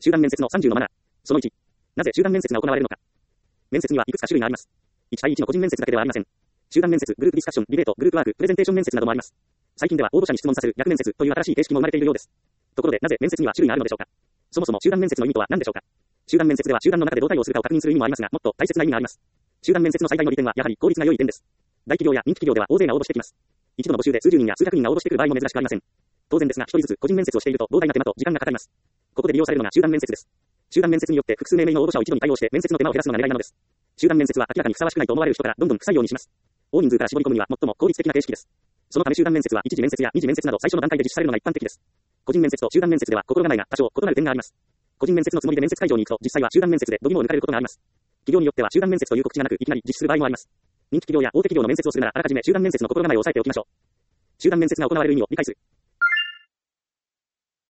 集団面接の30のマナー。その1。なぜ集団面接が行われるのか。面接にはいくつか種類があります。1対1の個人面接だけではありません。集団面接、グループディスカッション、ディベート、グループワーク、プレゼンテーション面接などもあります。最近では応募者に質問させる逆面接という新しい形式も生まれているようです。ところで、なぜ面接には種類があるのでしょうか。そもそも集団面接の意味とは何でしょうか。集団面接では集団の中でどう対応するかを確認する意味もありますが、もっと大切な意味があります。集団面接の最大の利点はやはり効率が良い点です。大企業や人気企業では大勢が応募してきます。一度の募集で数十人や数百人が応募してくる場合も珍しくありません。当然ですが、一人ずつ個人面接をしていると膨大な手間と時間がかかります。ここで利用されるのが集団面接です。集団面接によって複数名の応募者を一度に対応して面接の手間を減らすのが狙いなのです。集団面接は明らかにふさわしくないと思われる人からどんどん不採用にします。大人数から絞り込むには最も効率的な形式です。そのため集団面接は一次面接や二次面接など最初の段階で実施されるのが一般的です。個人面接と集団面接では心構えが多少異なる点があります。個人面接のつもりで面接会場に行くと実際は集団面接で度肝を抜かれることがあります。企業によっては集団面接という告知がなくいきなり実施する場合もあります。人気企業や大手企業の面接をするならあらかじめ集団面接の心構えを押さえておきましょう。集団面接が行われる意味を理解する。